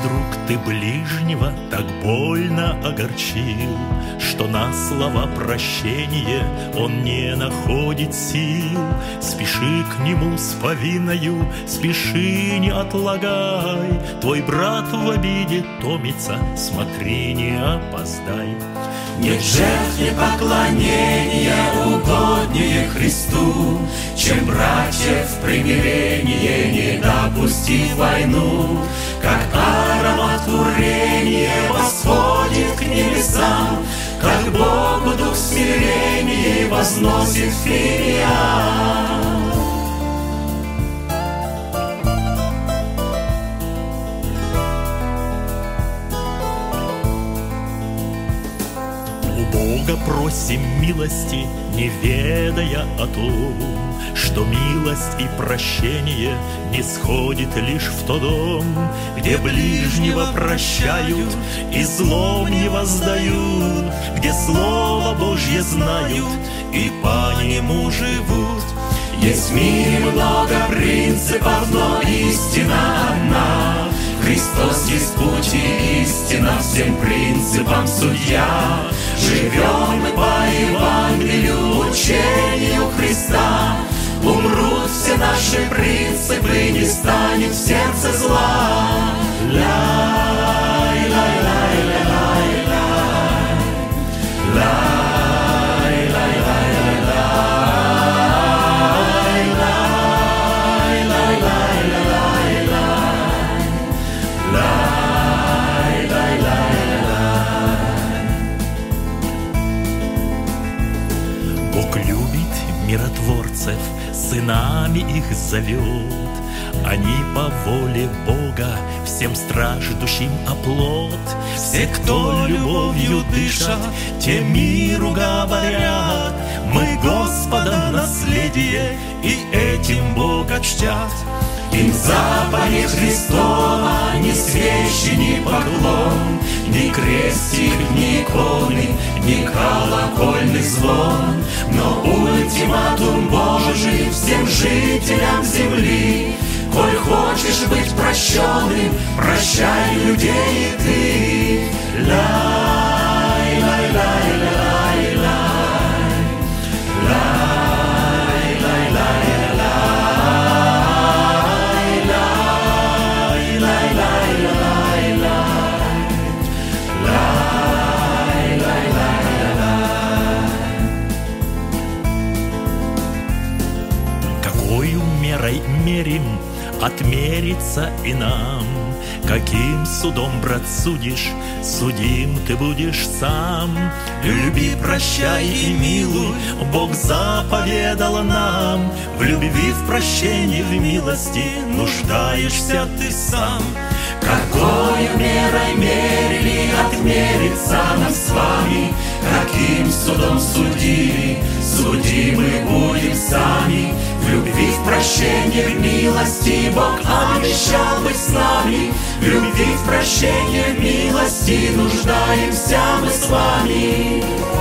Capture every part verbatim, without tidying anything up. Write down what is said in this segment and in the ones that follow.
вдруг ты ближнего так больно огорчил, что на слова прощения он не находит сил, спеши к нему с повинною, спеши, не отлагай. Твой брат в обиде томится, смотри, не опоздай. Нет жертве поклонения угоднее Христу, чем братьев в примирение, не допустив войну. Как аромат курения восходит к небесам, как Богу дух смирения возносит фимиам. Бога просим милости, не ведая о том, что милость и прощение не сходит лишь в тот дом, где ближнего прощают и злом не воздают, где Слово Божье знают и по нему живут. Есть в мире много принципов, но истина одна. Христос есть путь и истина, всем принципам судья. Живем мы по Евангелию, учению Христа. Умрут все наши принципы, не станет в сердце зла. Лай, лай, лай, лай, лай, лай, лай, лай, лай, лай, лай, лай, лай, лай, лай. Бог любит миротворцев, сынами их зовет. Они по воле Бога всем страждущим оплот. Все, кто любовью дышат, те миру говорят: мы Господа наследие, и этим Бога чтят. Им заповедь Христова ни свечи, ни поклон, ни крестик, ни иконы, ни колокольный звон. Но ультиматум Божий всем жителям земли: коль хочешь быть прощенным, прощай людей и ты. Лай, лай, лай, лай, лай, лай, лай, лай, мерой мерим, отмерится и нам. Каким судом, брат, судишь, судим ты будешь сам. Люби, прощай и милуй, Бог заповедал нам. В любви, в прощении, в милости нуждаешься ты сам. Какою мерой мерили, отмерится нам с вами. Каким судом судили, судимы будем сами. В любви, в прощении, в милости Бог обещал быть с нами. В любви, в прощении, в милости нуждаемся мы с вами.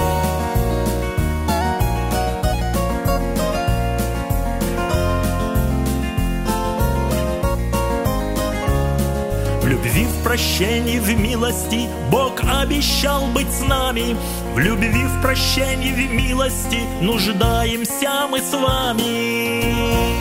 В любви, в прощении, в милости Бог обещал быть с нами. В любви, в прощении, в милости нуждаемся мы с вами.